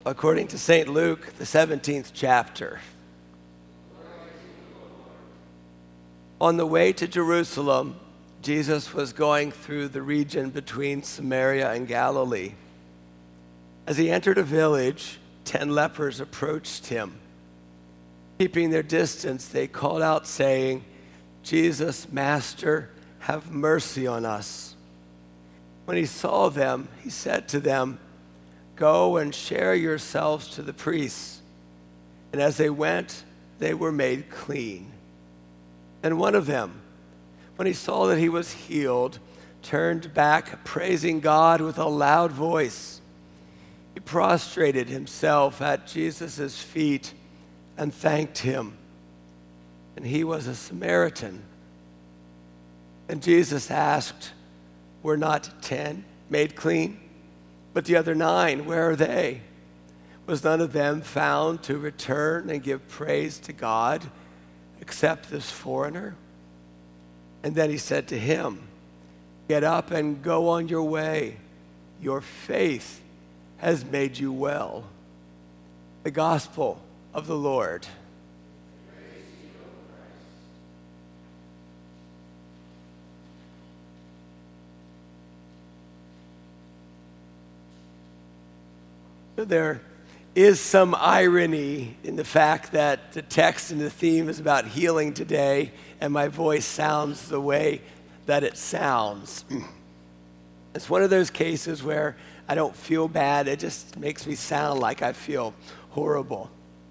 according to St. Luke, the 17th chapter. On the way to Jerusalem, Jesus was going through the region between Samaria and Galilee. As he entered a village, 10 lepers approached him. Keeping their distance, they called out, saying, "Jesus, Master, have mercy on us." When he saw them, he said to them, "Go and share yourselves to the priests." And as they went, they were made clean. And one of them, when he saw that he was healed, turned back, praising God with a loud voice. He prostrated himself at Jesus' feet and thanked him. And he was a Samaritan. And Jesus asked, "Were not 10 made clean? But the other 9, where are they? Was none of them found to return and give praise to God, except this foreigner?" And then he said to him, "Get up and go on your way. Your faith has made you well." The gospel of the Lord. So there is some irony in the fact that the text and the theme is about healing today, and my voice sounds the way that it sounds. It's one of those cases where I don't feel bad, it just makes me sound like I feel horrible.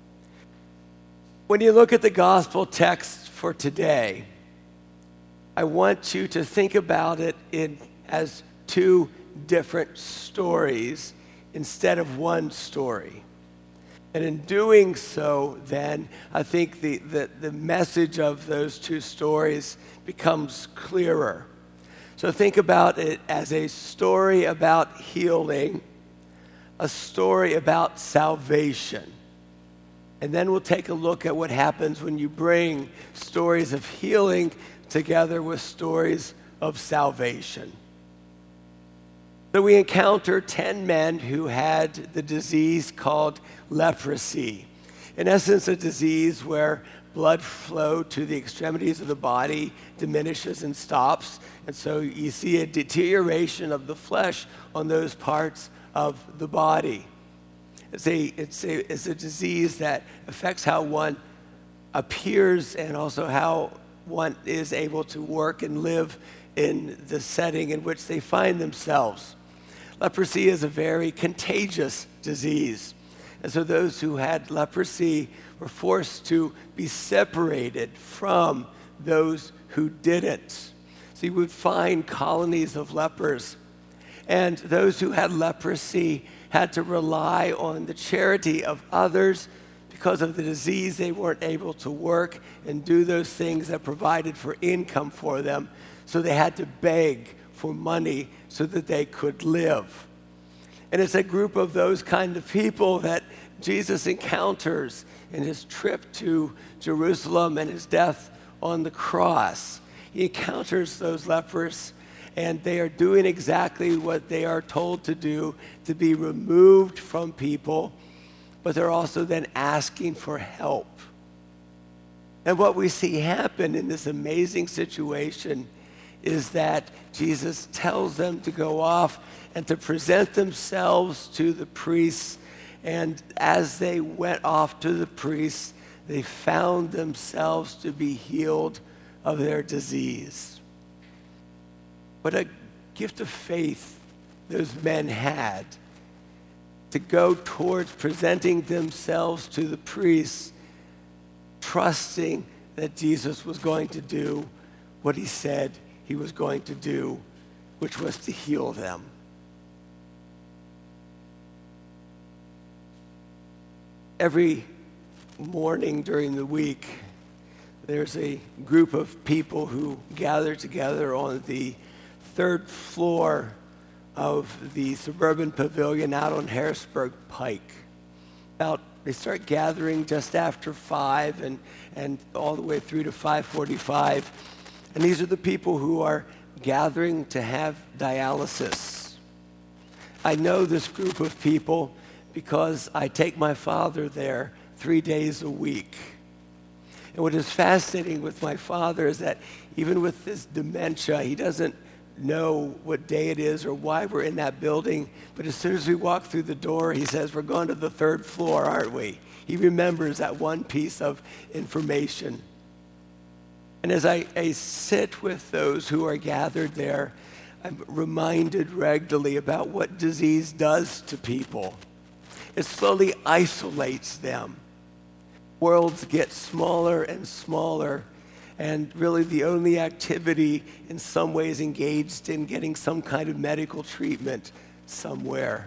When you look at the gospel text for today, I want you to think about it as 2 different stories instead of one story. And in doing so, then, I think the message of those 2 stories becomes clearer. So think about it as a story about healing, a story about salvation. And then we'll take a look at what happens when you bring stories of healing together with stories of salvation. So we encounter 10 men who had the disease called leprosy. In essence, a disease where blood flow to the extremities of the body diminishes and stops. And so you see a deterioration of the flesh on those parts of the body. It's a disease that affects how one appears and also how one is able to work and live in the setting in which they find themselves. Leprosy is a very contagious disease. And so those who had leprosy were forced to be separated from those who didn't. So you would find colonies of lepers. And those who had leprosy had to rely on the charity of others. Because of the disease, they weren't able to work and do those things that provided for income for them. So they had to beg for money so that they could live. And it's a group of those kind of people that Jesus encounters in his trip to Jerusalem and his death on the cross. He encounters those lepers, and they are doing exactly what they are told to do, to be removed from people, but they're also then asking for help. And what we see happen in this amazing situation is that Jesus tells them to go off and to present themselves to the priests. And as they went off to the priests, they found themselves to be healed of their disease. What a gift of faith those men had to go towards presenting themselves to the priests, trusting that Jesus was going to do what he said he was going to do, which was to heal them. Every morning during the week, there's a group of people who gather together on the 3rd floor of the Suburban Pavilion out on Harrisburg Pike. They start gathering just after 5 and all the way through to 5:45. And these are the people who are gathering to have dialysis. I know this group of people because I take my father there 3 days a week. And what is fascinating with my father is that even with this dementia, he doesn't know what day it is or why we're in that building. But as soon as we walk through the door, he says, we're going to the 3rd floor, aren't we? He remembers that one piece of information. And as I sit with those who are gathered there, I'm reminded regularly about what disease does to people. It slowly isolates them. Worlds get smaller and smaller, and really the only activity in some ways engaged in getting some kind of medical treatment somewhere.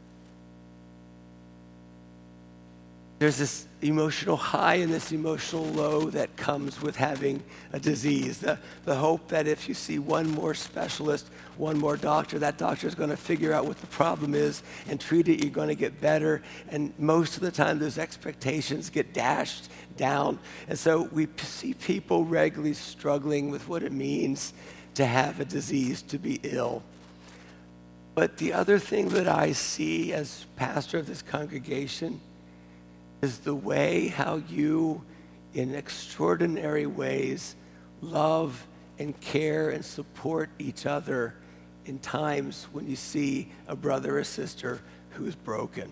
There's this emotional high and this emotional low that comes with having a disease. The hope that if you see one more specialist, one more doctor, that doctor is going to figure out what the problem is and treat it. You're going to get better. And most of the time, those expectations get dashed down. And so we see people regularly struggling with what it means to have a disease, to be ill. But the other thing that I see as pastor of this congregation is the way how you, in extraordinary ways, love and care and support each other in times when you see a brother or sister who's broken.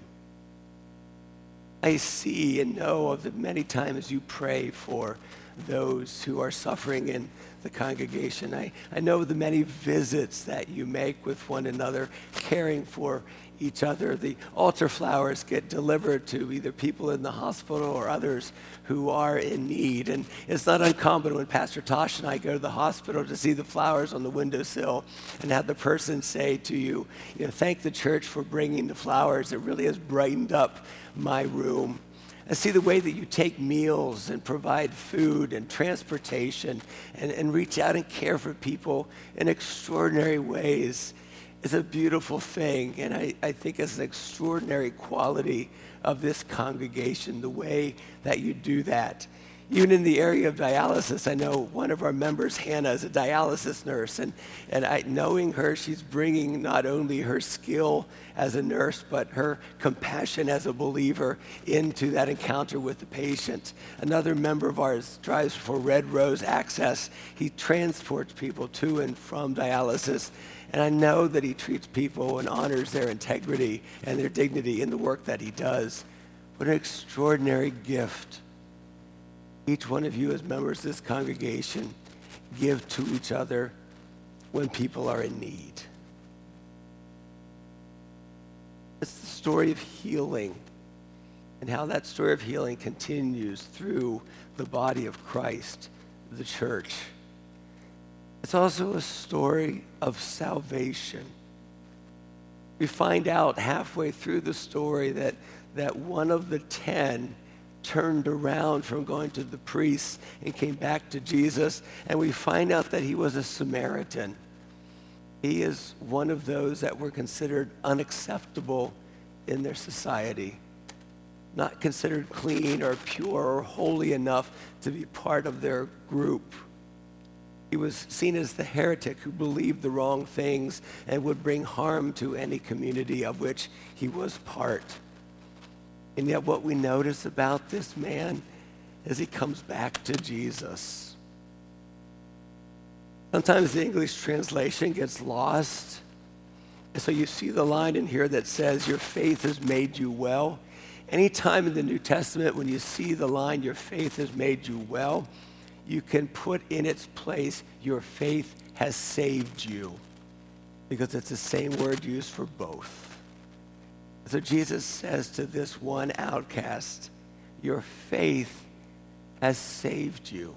I see and know of the many times you pray for those who are suffering in the congregation. I know the many visits that you make with one another, caring for each other. The altar flowers get delivered to either people in the hospital or others who are in need. And it's not uncommon when Pastor Tosh and I go to the hospital to see the flowers on the windowsill and have the person say to you, thank the church for bringing the flowers. It really has brightened up my room. I see the way that you take meals and provide food and transportation and reach out and care for people in extraordinary ways. It's a beautiful thing, and I think it's an extraordinary quality of this congregation, the way that you do that. Even in the area of dialysis, I know one of our members, Hannah, is a dialysis nurse, and knowing her, she's bringing not only her skill as a nurse, but her compassion as a believer into that encounter with the patient. Another member of ours drives for Red Rose Access. He transports people to and from dialysis, and I know that he treats people and honors their integrity and their dignity in the work that he does. What an extraordinary gift. Each one of you as members of this congregation give to each other when people are in need. It's the story of healing and how that story of healing continues through the body of Christ, the church. It's also a story of salvation. We find out halfway through the story that one of the 10 turned around from going to the priests and came back to Jesus, and we find out that he was a Samaritan. He is one of those that were considered unacceptable in their society, not considered clean or pure or holy enough to be part of their group. He was seen as the heretic who believed the wrong things and would bring harm to any community of which he was part. And yet what we notice about this man is he comes back to Jesus. Sometimes the English translation gets lost. And so you see the line in here that says, your faith has made you well. Anytime in the New Testament when you see the line, your faith has made you well, you can put in its place, your faith has saved you. Because it's the same word used for both. So Jesus says to this one outcast, your faith has saved you.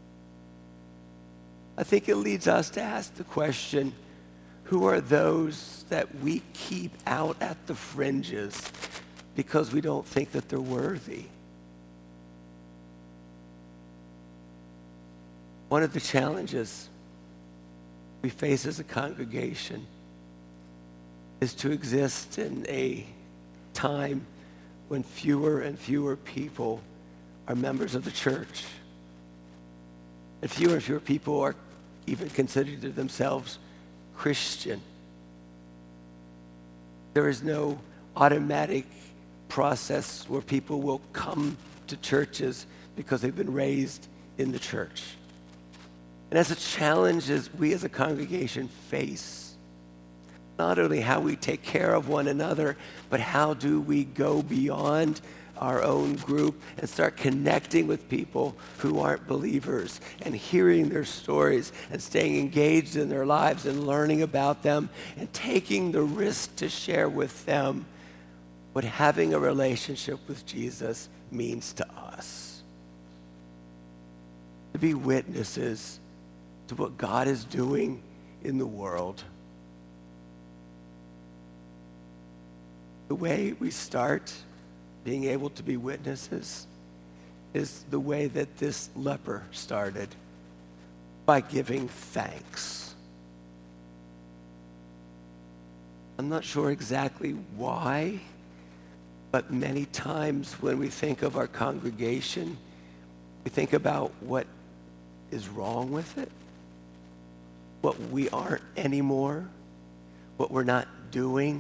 I think it leads us to ask the question, who are those that we keep out at the fringes because we don't think that they're worthy? One of the challenges we face as a congregation is to exist in a time when fewer and fewer people are members of the church. And fewer people are even considered themselves Christian. There is no automatic process where people will come to churches because they've been raised in the church. And that's a challenge as we as a congregation face. Not only how we take care of one another, but how do we go beyond our own group and start connecting with people who aren't believers and hearing their stories and staying engaged in their lives and learning about them and taking the risk to share with them what having a relationship with Jesus means to us. To be witnesses to what God is doing in the world. The way we start being able to be witnesses is the way that this leper started, by giving thanks. I'm not sure exactly why, but many times when we think of our congregation, we think about what is wrong with it, what we aren't anymore, what we're not doing.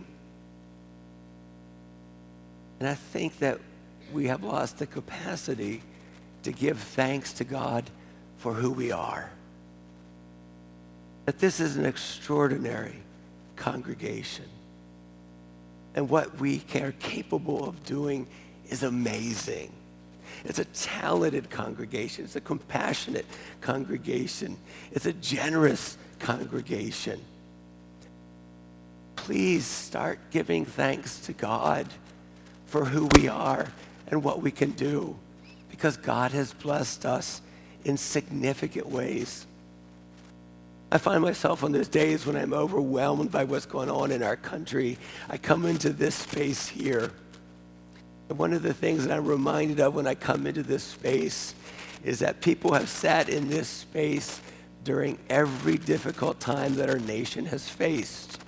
And I think that we have lost the capacity to give thanks to God for who we are. That this is an extraordinary congregation. And what we are capable of doing is amazing. It's a talented congregation. It's a compassionate congregation. It's a generous congregation. Please start giving thanks to God for who we are and what we can do, because God has blessed us in significant ways. I find myself on those days when I'm overwhelmed by what's going on in our country, I come into this space here. And one of the things that I'm reminded of when I come into this space is that people have sat in this space during every difficult time that our nation has faced.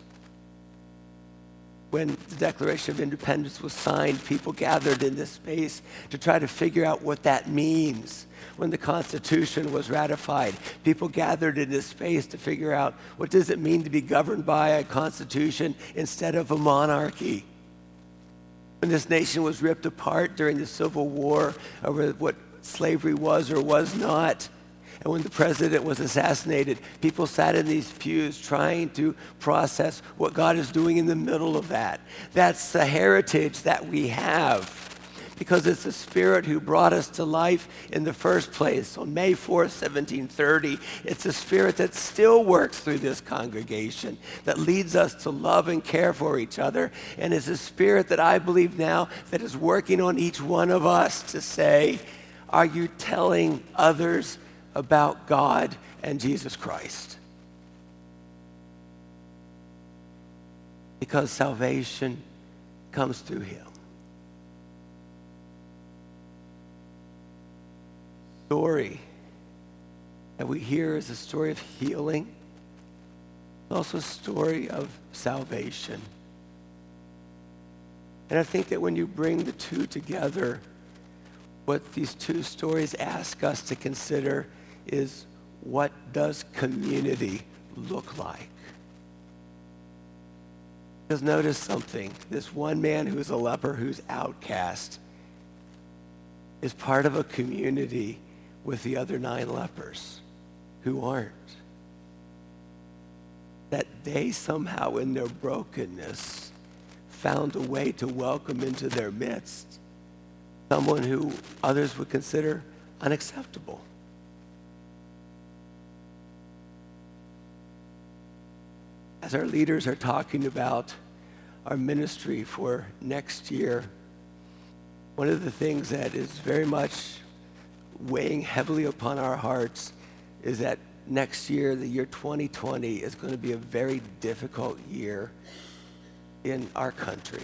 When the Declaration of Independence was signed, people gathered in this space to try to figure out what that means. When the Constitution was ratified, people gathered in this space to figure out what does it mean to be governed by a constitution instead of a monarchy. When this nation was ripped apart during the Civil War over what slavery was or was not, and when the president was assassinated, people sat in these pews trying to process what God is doing in the middle of that. That's the heritage that we have, because it's the Spirit who brought us to life in the first place on May 4th, 1730. It's the Spirit that still works through this congregation, that leads us to love and care for each other. And it's a Spirit that I believe now that is working on each one of us to say, are you telling others about God and Jesus Christ? Because salvation comes through him. The story that we hear is a story of healing. It's also a story of salvation. And I think that when you bring the two together, what these two stories ask us to consider is, what does community look like? Because notice something. This one man who's a leper, who's outcast, is part of a community with the other 9 lepers who aren't. That they somehow in their brokenness found a way to welcome into their midst someone who others would consider unacceptable. As our leaders are talking about our ministry for next year, one of the things that is very much weighing heavily upon our hearts is that next year, the year 2020, is going to be a very difficult year in our country.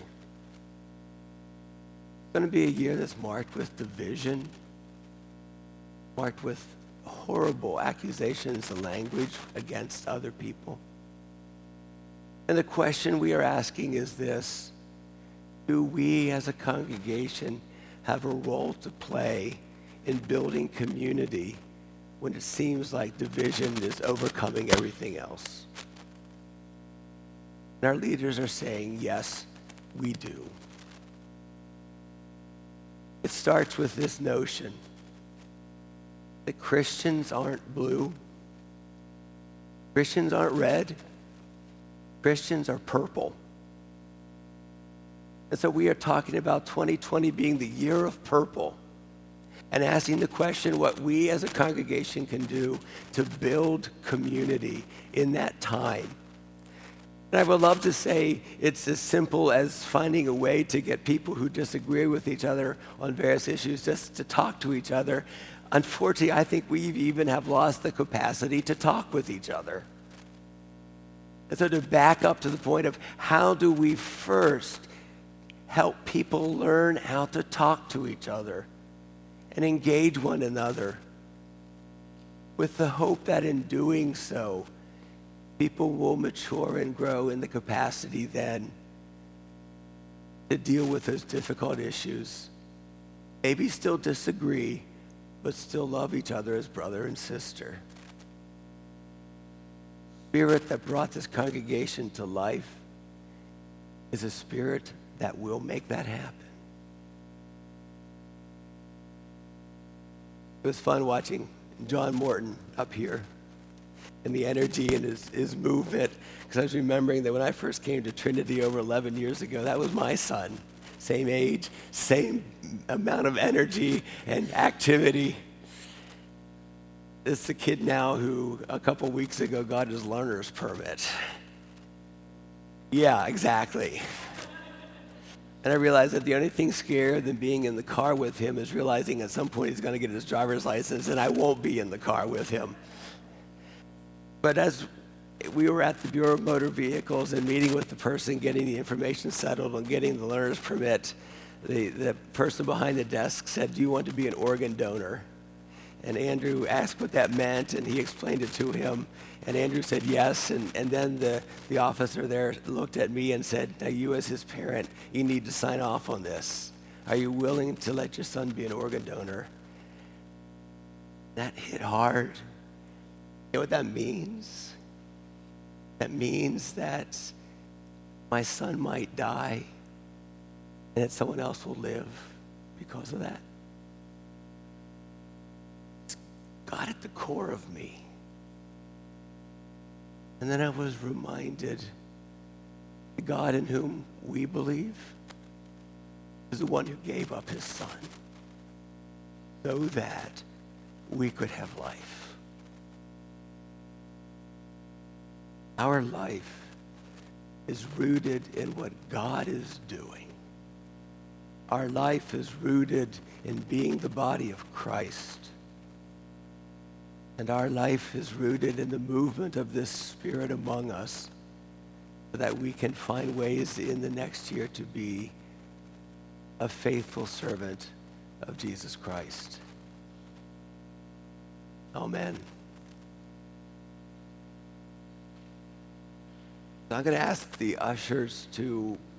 It's going to be a year that's marked with division, marked with horrible accusations and language against other people. And the question we are asking is this: do we as a congregation have a role to play in building community when it seems like division is overcoming everything else? And our leaders are saying, yes, we do. It starts with this notion that Christians aren't blue, Christians aren't red, Christians are purple. And so we are talking about 2020 being the year of purple and asking the question what we as a congregation can do to build community in that time. And I would love to say it's as simple as finding a way to get people who disagree with each other on various issues just to talk to each other. Unfortunately, I think we even have lost the capacity to talk with each other. And so to back up to the point of how do we first help people learn how to talk to each other and engage one another with the hope that in doing so, people will mature and grow in the capacity then to deal with those difficult issues. Maybe still disagree, but still love each other as brother and sister. The spirit that brought this congregation to life is a spirit that will make that happen. It was fun watching John Morton up here and the energy and his movement, because I was remembering that when I first came to Trinity over 11 years ago, that was my son. Same age, same amount of energy and activity. It's the kid now who a couple weeks ago got his learner's permit. Yeah, exactly. And I realized that the only thing scarier than being in the car with him is realizing at some point he's going to get his driver's license and I won't be in the car with him. But as we were at the Bureau of Motor Vehicles and meeting with the person getting the information settled and getting the learner's permit, the person behind the desk said, "Do you want to be an organ donor?" And Andrew asked what that meant, and he explained it to him. And Andrew said yes, and then the officer there looked at me and said, "Now you as his parent, you need to sign off on this. Are you willing to let your son be an organ donor?" That hit hard. You know what that means? That means that my son might die and that someone else will live because of that. It's God at the core of me. And then I was reminded the God in whom we believe is the one who gave up his son so that we could have life. Our life is rooted in what God is doing. Our life is rooted in being the body of Christ. And our life is rooted in the movement of this Spirit among us so that we can find ways in the next year to be a faithful servant of Jesus Christ. Amen. So I'm going to ask the ushers to